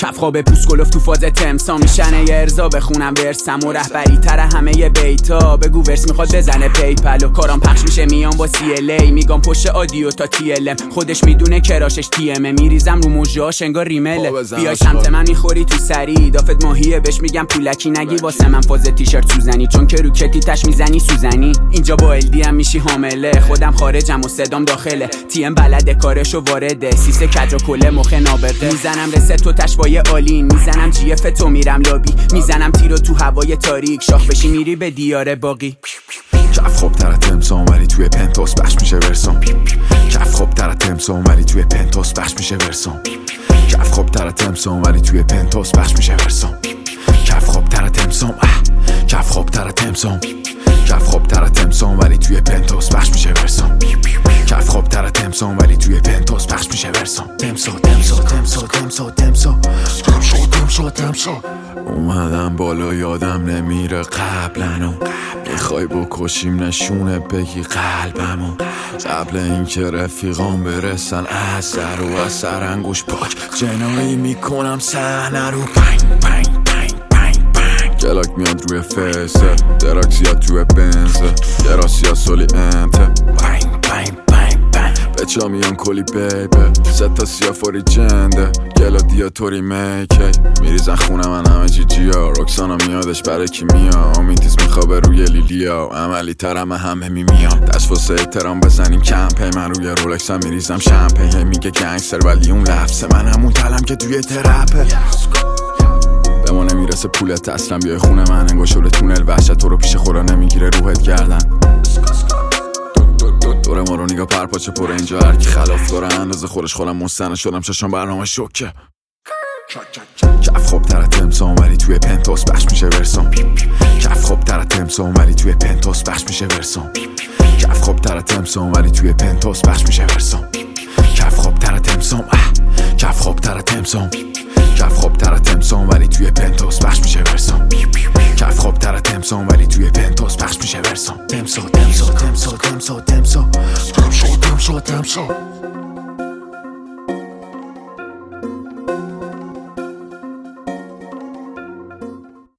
کف خواب پوست گلوف تو فاز تمسا میشنه یه ارزا بخونم ورسم و رهبری تر همه ی بیتا بگو ورس میخواد بزنه پیپل و کارام پخش میشه میام با CLA میگم پشت آدیو تا TLM خودش میدونه کراشش TM میریزم رو موجاش انگار ریمله بیای سمت من میخوری تو سری دافت ماهیه بهش میگم پولکی نگی واسه من فاز تیشرت سوزنی چون که رو کتیتش میزنی سوزنی اینجا با LD هم میشی حامله خودم خارجم و صدام داخله TM بلده کارشو وارده سیسه کج و کله مخ نابغه میزنم رست و تشوای آلین میزنم جیف تو میرم لابی میزنم تیرو تو هوای تاریک شاخ بشی میری به دیار باقی کف خوب تر تمسام ولی توی پنتوس بخش میشه ورسام کف خوب تر تمسام ولی توی پنتوس بخش میشه ورسام کف خوب تر تمسام ولی توی پنتوس بخش میشه ورسام کف خوب تر تمسام کف خوب تر تمسام کف خوب تر تمسام ولی توی پنتوس بخش میشه ورسام کف خوب تر تمسام ولی توی پنتوس بخش میشه ورسام تمسا تمسا تمسا تمسا تمسا تمسا تمسا تمسا اومدم بالا یادم نمیره قبلنو میخوای بکشیم نشونه بگی قلبمو قبل اینکه رفیقام برسن از سر و از سرانگوش پاک جنایی میکنم صحنه رو پنگ پنگ پنگ پنگ پنگ گلاک میاد روی فیسه دراک زیاد توی بنزه گراسی سولی انته پنگ پنگ پنگ پنگ بچه میان کلی بیبه ستا سیافوری جنده گلا دیاتوری میکی میریزن خونه من همه جیا رکسانا میادش برای کی میا آمینتیز میخوابه روی لیلیا عملی ترم همه میمیام دست واسه احترام بزنیم کمپی من روی رولکس هم میریزم شمپین میگه گنگستر ولی اون لفظ من همون تلم که توی ترپه به ما نمیرسه پولت اصلا بیای خونه من انگار شل تونل وحشت تو رو پیش خورا نمیگیره روحت گردن دوره ما رو نگاه پرپاچه پر اینجا هر کی خلاف داره اندازه خودش خودم مستنه شدم چشم برنامه شوکه کف خوب تر تمسام ولی توی پنتوس بخش میشه ورسام کف خوب تر تمسام ولی توی پنتوس بخش میشه ورسام کف خوب تر تمسام ولی توی پنتوس بخش میشه ورسام کف خوب تر تمسام کف خوب تر تمسام کف خوب تر تمسام ولی توی پنتوس بخش میشه ورسام کف خوب تر تمسام ولی توی پنتوس بخش میشه ورسام تمسا تمسا تمسا تمسا تمسا تمسا تمسا تمسا